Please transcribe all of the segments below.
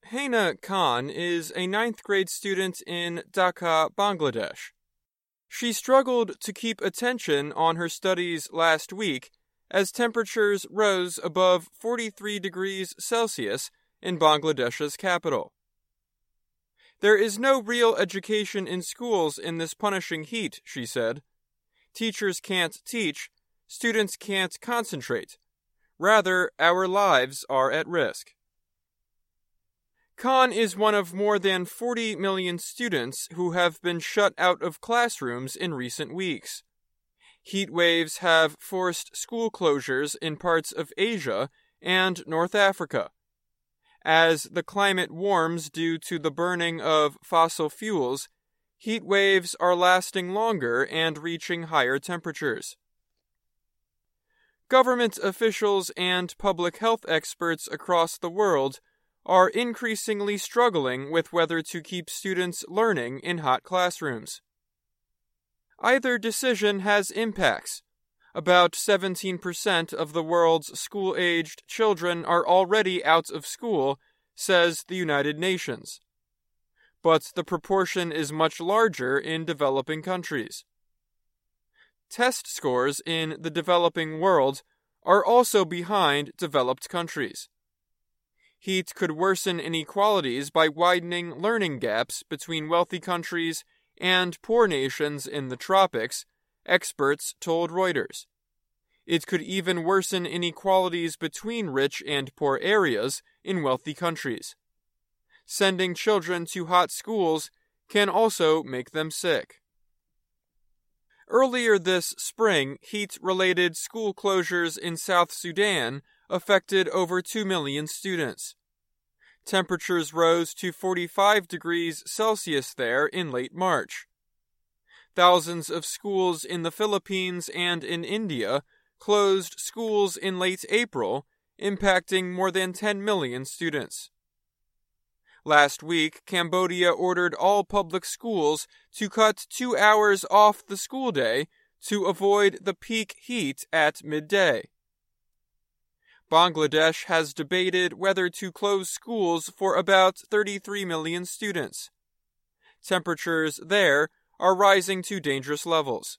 Haina Khan is a ninth grade student in Dhaka, Bangladesh. She struggled to keep attention on her studies last week as temperatures rose above 43 degrees Celsius in Bangladesh's capital. "There is no real education in schools in this punishing heat," she said. "Teachers can't teach, students can't concentrate. Rather, our lives are at risk." Khan is one of more than 40 million students who have been shut out of classrooms in recent weeks. Heat waves have forced school closures in parts of Asia and North Africa. As the climate warms due to the burning of fossil fuels, heat waves are lasting longer and reaching higher temperatures. Government officials and public health experts across the world are increasingly struggling with whether to keep students learning in hot classrooms. Either decision has impacts. About 17% of the world's school-aged children are already out of school, says the United Nations. But the proportion is much larger in developing countries. Test scores in the developing world are also behind developed countries. Heat could worsen inequalities by widening learning gaps between wealthy countries and poor nations in the tropics, experts told Reuters. It could even worsen inequalities between rich and poor areas in wealthy countries. Sending children to hot schools can also make them sick. Earlier this spring, heat-related school closures in South Sudan affected over 2 million students. Temperatures rose to 45 degrees Celsius there in late March. Thousands of schools in the Philippines and in India closed schools in late April, impacting more than 10 million students. Last week, Cambodia ordered all public schools to cut 2 hours off the school day to avoid the peak heat at midday. Bangladesh has debated whether to close schools for about 33 million students. Temperatures there are rising to dangerous levels.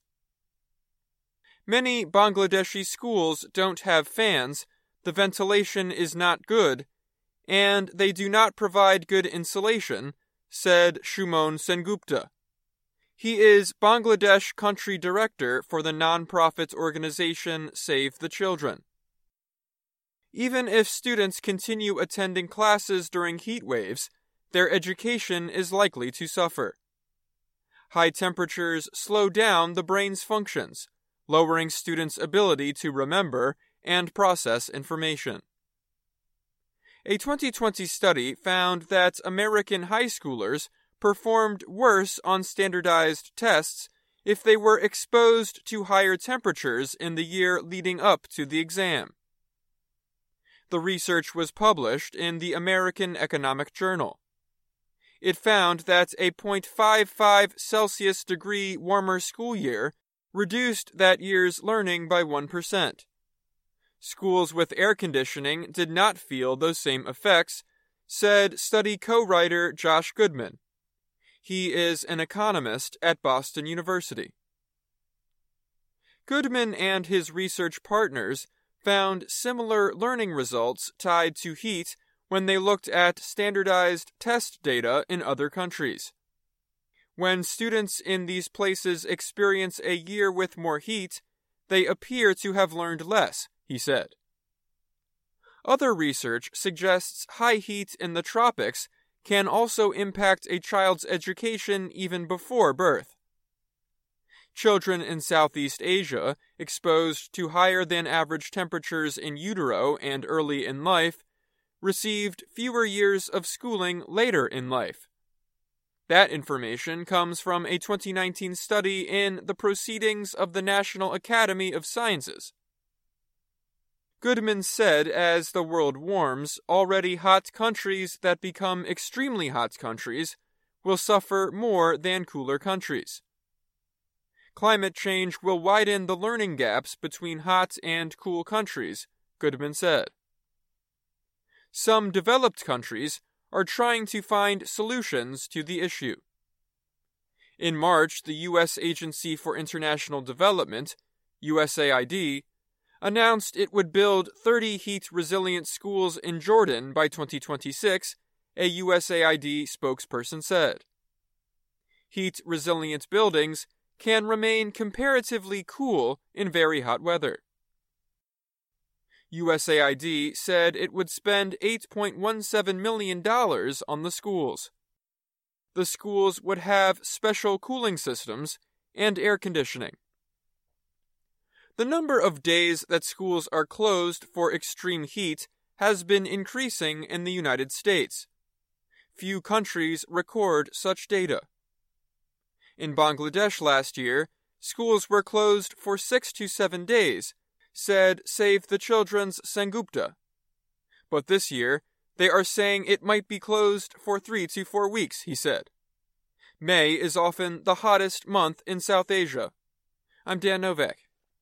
Many Bangladeshi schools don't have fans, the ventilation is not good, and they do not provide good insulation, said Shumon Sengupta. He is Bangladesh country director for the non-profit organization Save the Children. Even if students continue attending classes during heat waves, their education is likely to suffer. High temperatures slow down the brain's functions, lowering students' ability to remember and process information. A 2020 study found that American high schoolers performed worse on standardized tests if they were exposed to higher temperatures in the year leading up to the exam. The research was published in the American Economic Journal. It found that a 0.55 Celsius degree warmer school year reduced that year's learning by 1%. Schools with air conditioning did not feel those same effects, said study co-writer Josh Goodman. He is an economist at Boston University. Goodman and his research partners found similar learning results tied to heat when they looked at standardized test data in other countries. When students in these places experience a year with more heat, they appear to have learned less, he said. Other research suggests high heat in the tropics can also impact a child's education even before birth. Children in Southeast Asia, exposed to higher than average temperatures in utero and early in life, received fewer years of schooling later in life. That information comes from a 2019 study in the Proceedings of the National Academy of Sciences. Goodman said as the world warms, already hot countries that become extremely hot countries will suffer more than cooler countries. Climate change will widen the learning gaps between hot and cool countries, Goodman said. Some developed countries are trying to find solutions to the issue. In March, the U.S. Agency for International Development, USAID, announced it would build 30 heat-resilient schools in Jordan by 2026, a USAID spokesperson said. Heat-resilient buildings can remain comparatively cool in very hot weather. USAID said it would spend $8.17 million on the schools. The schools would have special cooling systems and air conditioning. The number of days that schools are closed for extreme heat has been increasing in the United States. Few countries record such data. In Bangladesh last year, schools were closed for 6 to 7 days, said Save the Children's Sengupta. But this year, they are saying it might be closed for 3 to 4 weeks, he said. May is often the hottest month in South Asia. I'm Dan Novak.